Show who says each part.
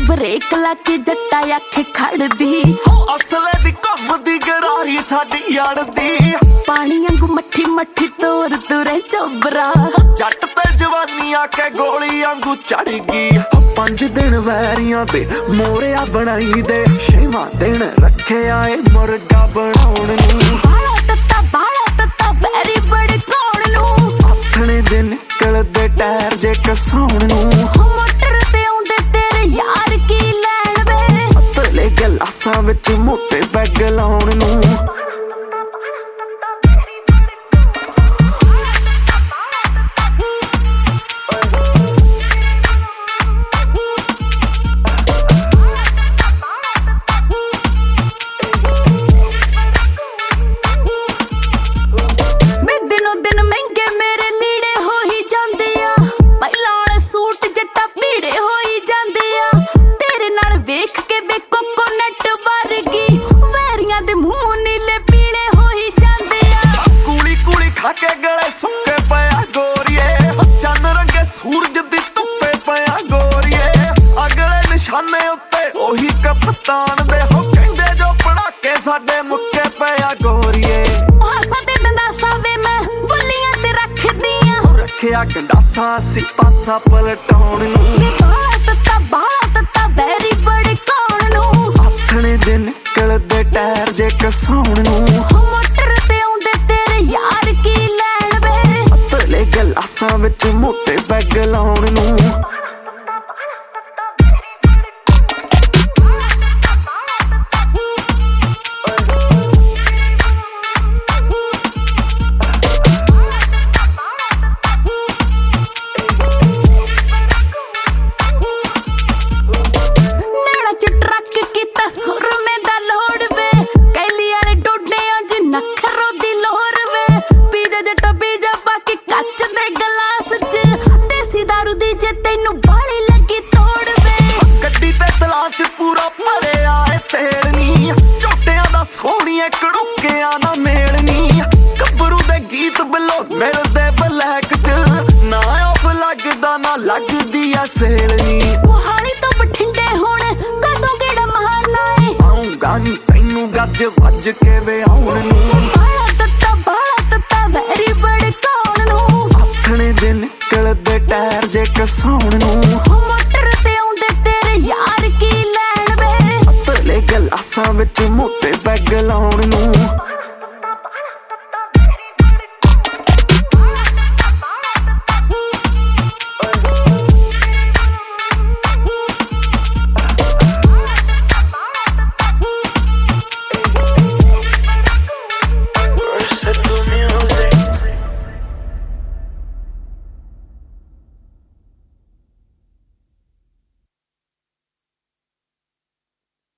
Speaker 1: break लाके जट्टा अख खड़दी
Speaker 2: असले दी घुमदी गरारी साडी अड़दी
Speaker 1: पानी अंगू मट्ठी मट्ठी तोर तुरे चोबरा
Speaker 2: जट ते जवानी आके गोली आंगू चढ़ गई 5 दिन वैरियां ते मोरिया बनाई दे 6वां दिन रखे आए मुर्गा बनाउण नूं
Speaker 1: बाला तत्ता वैरी बड़े कौन नूं
Speaker 2: आथणे जे निकलदे टायर जे कसाउण नूं
Speaker 1: मोटर ते आउंदे तेरे यार की लैण वे
Speaker 2: पतले गलासां विच मोटे बैग लाउण नूं सुके पया गोरिए चन रंगे सूरज दी धुप्पे पया गोरिए अगले निशाने उत्ते ओही कप्तान दे हो कहंदे जो पड़ाके साडे मुक्के पया गोरिए
Speaker 1: हासा ते दंदासा वे मैं बुलियां ते रख दियां
Speaker 2: रखिया गंडासा सी पासा पलटाउण नूं
Speaker 1: बाला तत्ता बैरी बड़े कौन नूं
Speaker 2: आथणे जे निकलदे टायर जे कसाउण नूं
Speaker 1: मोटर ते आउंदे तेरे यार की
Speaker 2: गलासां विच मोटे बैग लाउण नूं
Speaker 1: नैना च ट्रक कीता सुर में दा लोड़ वे कैली वाले डोडे अज नखरो दी लोर वे पीजा जट्टा पीजा बाकी कच दे गलास च देसी दारू दी जे तैनू बाली लगी तोड़ वे
Speaker 2: गड्डी ते तलाश पूरा भरे आए तेलनी झोटियां दा सोहणिए कड़ुकियां ना मेलनी गब्बरू दे गीत बिलो मिलदे ब्लैक च ना ऑफ लगदा ना लगदी आ सेलनी
Speaker 1: मोहाली तो बठिंडे हुण कदों केड़ा महाना है
Speaker 2: आऊंगा नी तैनू गज वज के वे आउण नूं
Speaker 1: बाला तत्ता वैरी बड़े कौन नूं
Speaker 2: आथणे जे निकलदे टायर जे कसाउण नूं
Speaker 1: मोटर ते आउंदे तेरे यार की लैण वे
Speaker 2: पतले गलासां विच मोटे बैग लाउण नूं